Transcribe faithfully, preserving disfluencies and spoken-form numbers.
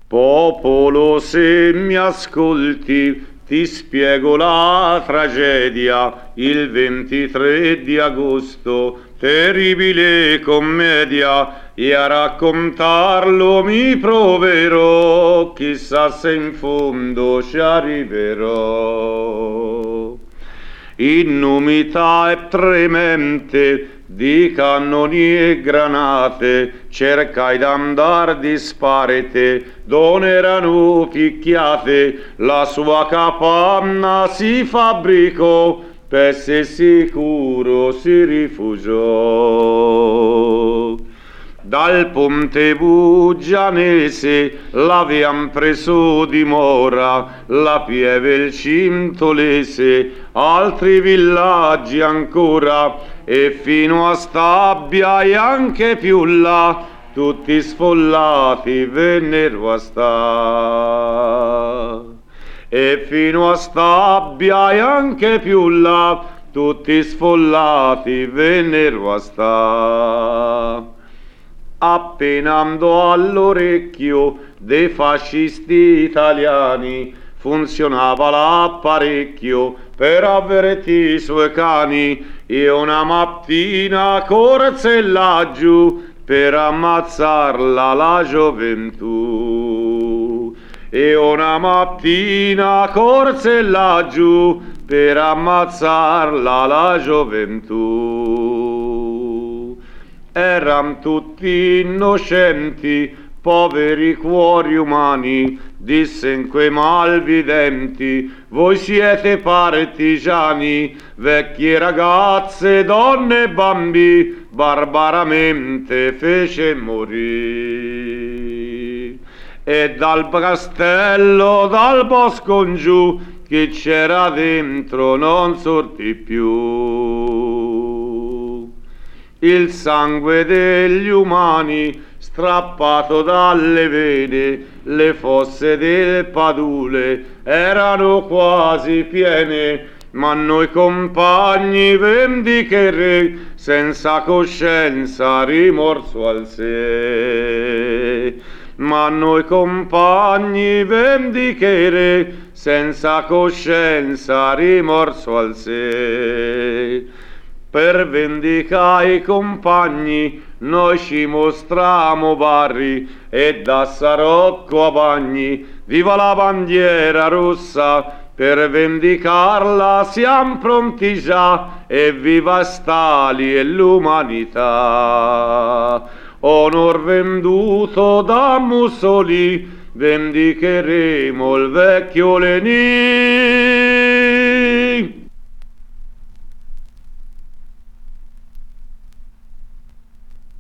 Popolo, se mi ascolti, ti spiego la tragedia. Il ventitré di agosto, terribile commedia, e a raccontarlo mi proverò, chissà se in fondo ci arriverò. Innumità e tremente di cannoni e granate, cercai d'andar disparate, don erano picchiate, la sua capanna si fabbricò, pesse sicuro si rifugiò. Dal ponte Buggianese l'avean preso dimora, la Pieve il Cintolese, altri villaggi ancora, e fino a Stabia e anche più là, tutti sfollati vennero a sta. E fino a Stabia e anche più là, tutti sfollati vennero a sta. Appena andò all'orecchio dei fascisti italiani, funzionava l'apparecchio per avvertire i suoi cani, e una mattina corse laggiù per ammazzarla la gioventù. E una mattina corse laggiù per ammazzarla la gioventù. Eran tutti innocenti, poveri cuori umani, dissen quei malvidenti, voi siete partigiani, vecchie ragazze, donne e bambi, barbaramente fece morire. E dal castello, dal bosco in giù, chi c'era dentro non sortì più. Il sangue degli umani strappato dalle vene, le fosse del Padule erano quasi piene, ma noi compagni vendicherei senza coscienza rimorso al sé. Ma noi compagni vendicherei senza coscienza rimorso al sé. Per vendicare i compagni noi ci mostramo barri, e da Sarocco a Bagni viva la bandiera rossa, per vendicarla siamo pronti già, e viva Stali e l'umanità. Onor venduto da Mussolini, vendicheremo il vecchio Lenin.